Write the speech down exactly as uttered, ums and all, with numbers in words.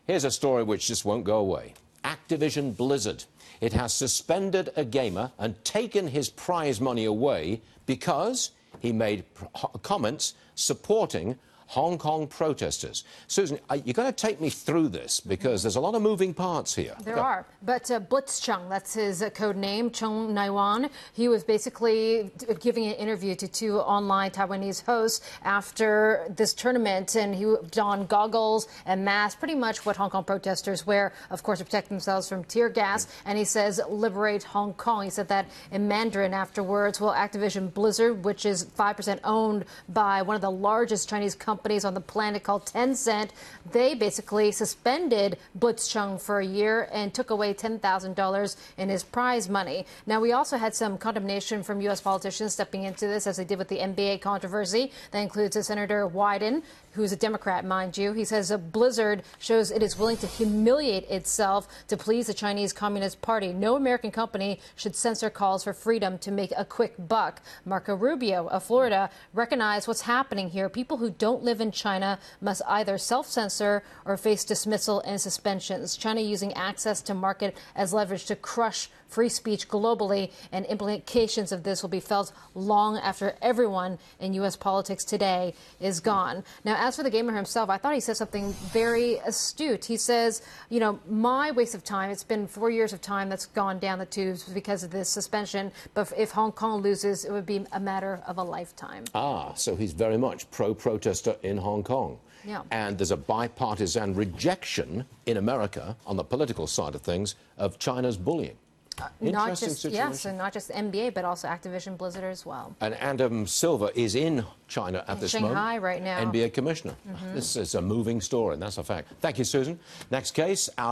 Here's a story which just won't go away. Activision Blizzard. It has suspended a gamer and taken his prize money away because he made comments supporting Hong Kong protesters. Susan, you're going to take me through this because there's a lot of moving parts here. There Go. are. But uh, Blitzchung, that's his uh, code name, Chung Naiwan, he was basically giving an interview to two online Taiwanese hosts after this tournament, and he donned goggles and masks, pretty much what Hong Kong protesters wear, of course, to protect themselves from tear gas. And he says, liberate Hong Kong. He said that in Mandarin afterwards. Well, Activision Blizzard, which is five percent owned by one of the largest Chinese companies on the planet called Tencent, they basically suspended Blitzchung for a year and took away ten thousand dollars in his prize money. Now, we also had some condemnation from U S politicians stepping into this, as they did with the N B A controversy. That includes Senator Wyden, who's a Democrat, mind you. He says a Blizzard shows it is willing to humiliate itself to please the Chinese Communist Party. No American company should censor calls for freedom to make a quick buck. Marco Rubio of Florida recognized what's happening here. People who don't live in China must either self-censor or face dismissal and suspensions. China using access to market as leverage to crush free speech globally, and implications of this will be felt long after everyone in U S politics today is gone. Now, as for the gamer himself, I thought he said something very astute. He says, you know, my waste of time, it's been four years of time that's gone down the tubes because of this suspension, but if Hong Kong loses, it would be a matter of a lifetime. Ah, so he's very much pro-protester in Hong Kong. Yeah. And there's a bipartisan rejection in America, on the political side of things, of China's bullying. Uh, not just yes, and not just the N B A, but also Activision Blizzard as well. And Adam Silver is in China at in this Shanghai moment. right now. N B A commissioner. Mm-hmm. This is a moving story, and that's a fact. Thank you, Susan. Next case. Our